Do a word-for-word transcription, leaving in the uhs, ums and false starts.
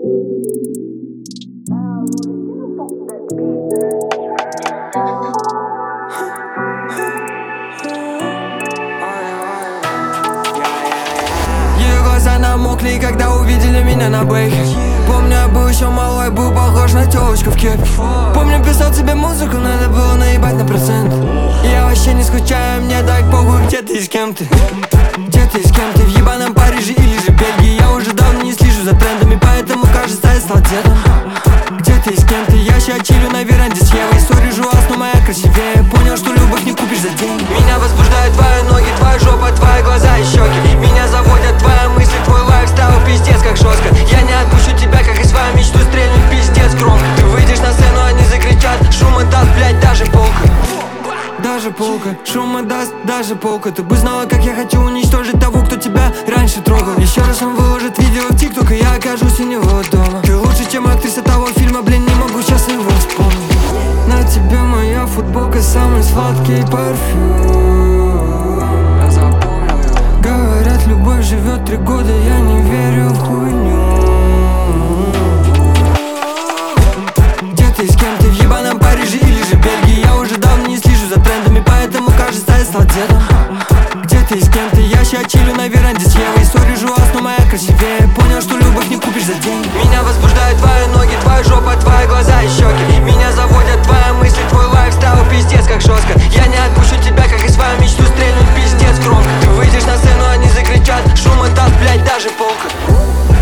Ее глаза намокли, когда увидели меня на бэхе. Помню, я был еще малой, был похож на тёлочку в кепке. Помню, писал тебе музыку, надо было наебать на процент. Я вообще не скучаю, мне так похуй, где ты и с кем ты. Где ты и с кем ты, в ебаном Париже или же Бельгии. Я уже давно не слежу за трендами, поэтому кажется, я стал дедом. Где ты и с кем ты, я ща чилю на веранде с Евой. Сори, жуас, но моя красивее. Понял, что любовь не купишь за деньги. Меня возбуждают твои ноги, твоя жопа, твои глаза и щеки. Меня заводят твои мысли, твой лайфстайл, пиздец как жестко. Я не отпущу тебя, как и свою мечту, стрельнуть пиздец громко. Ты выйдешь на сцену, они закричат, шум и даст, блять, даже полка. Даже полка, шум и даст, даже полка. Ты бы знала, как я хочу уничтожить того, кто тебя раньше трогал. Еще раз он выложит видео в ТикТок, и я окажусь у него дома. Ты лучше, чем актриса того фильма, блин, не могу сейчас его вспомнить. На тебе моя футболка, самый сладкий парфюм. Я запомнил его. Говорят, любовь живет три года, я не верю в хуйню. Где ты и с кем ты, в ебаном Париже или же Бельгии. Я уже давно не слежу за трендами, поэтому кажется, я стал дедом. Где ты и с кем ты, я ща чилю на веранде с Евой. Сори, жуас, но моя красивее. Понял, что любовь не купишь за деньги. Меня возбуждают твои ноги, твоя жопа, твои глаза и щеки. Меня заводят твои мысли, твой лайфстайл, пиздец как жестко. Я не отпущу тебя, как и свою мечту, стрельнуть пиздец громко. Ты выйдешь на сцену, они закричат, шум и даст, блять, даже полка.